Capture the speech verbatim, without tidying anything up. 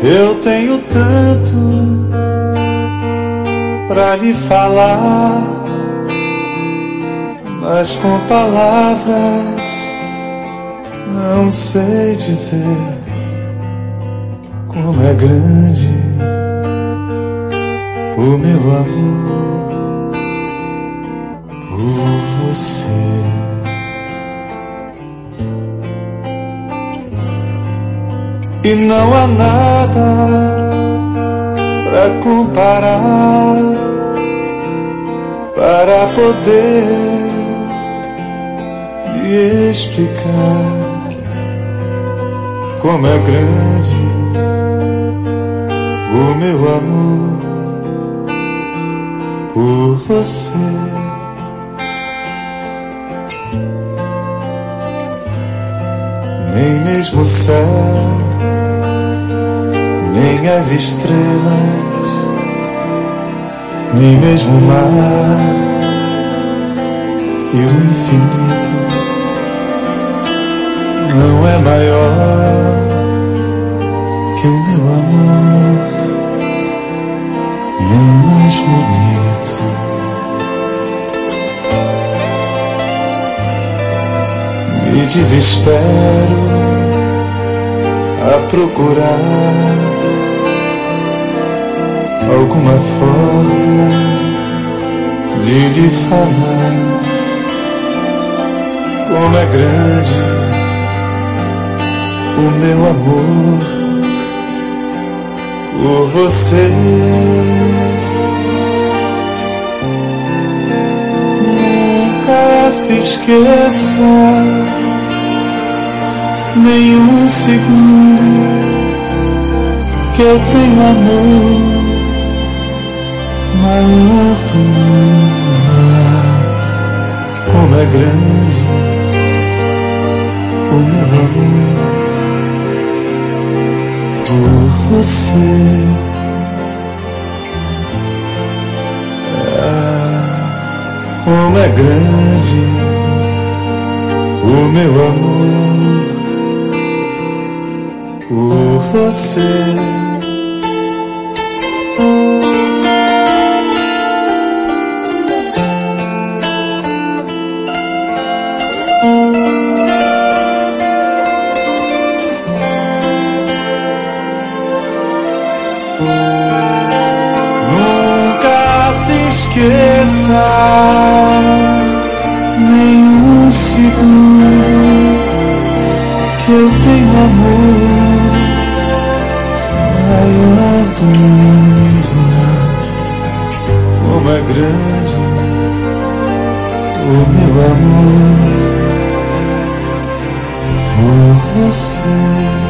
Eu tenho tanto pra lhe falar, mas com palavras não sei dizer como é grande o meu amor por você. E não há nada pra comparar, para poder lhe explicar como é grande o meu amor por você. Nem mesmo o céu, nem as estrelas, nem mesmo o mar e o infinito não é maior que o meu amor, nem mais bonito. Me desespero a procurar alguma forma de lhe falar como é grande o meu amor por você. Nunca se esqueça nenhum segundo que eu tenho amor maior do mundo. Como é grande o meu amor por você. Ah, como é grande o meu amor por você. Nunca se esqueça nenhum segundo que eu tenho amor maior do mundo. Como é grande o meu amor por você.